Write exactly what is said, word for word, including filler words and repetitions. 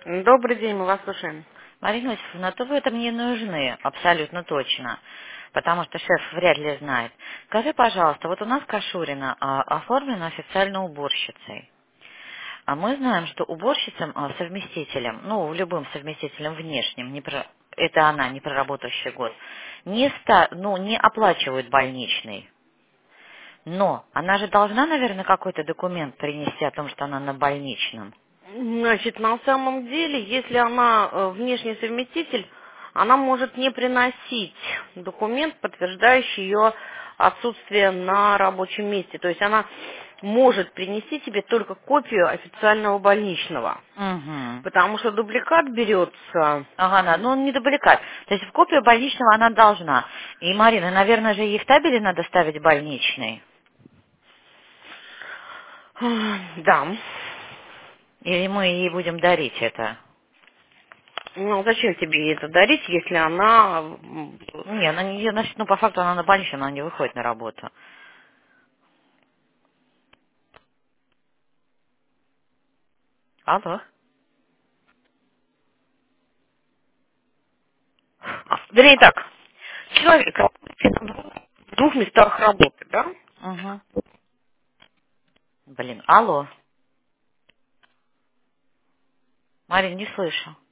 Добрый день, мы вас слушаем. Марина Иосифовна, то вы это мне нужны, абсолютно точно, потому что шеф вряд ли знает. Скажи, пожалуйста, вот у нас Кашурина а, оформлена официально уборщицей. А мы знаем, что уборщицам, а, совместителям, ну, любым совместителям внешним, не про- это она, не проработавший год, не, ста, ну, не оплачивают больничный. Но она же должна, наверное, какой-то документ принести о том, что она на больничном. Значит, на самом деле, если она э, внешний совместитель, она может не приносить документ, подтверждающий ее отсутствие на рабочем месте. То есть она может принести тебе только копию официального больничного. Угу. Потому что дубликат берется... Ага, да, ну он не дубликат. То есть в копию больничного она должна. И, Марина, наверное же ей в табеле надо ставить больничный. Да. Или мы ей будем дарить это? Ну, зачем тебе ей это дарить, если она... м, Не, она не, значит, ну по факту она на больничном, она не выходит на работу. Алло. а, Вернее так, человек в двух местах работы, да? Угу. Блин, алло. Марин, не слышу.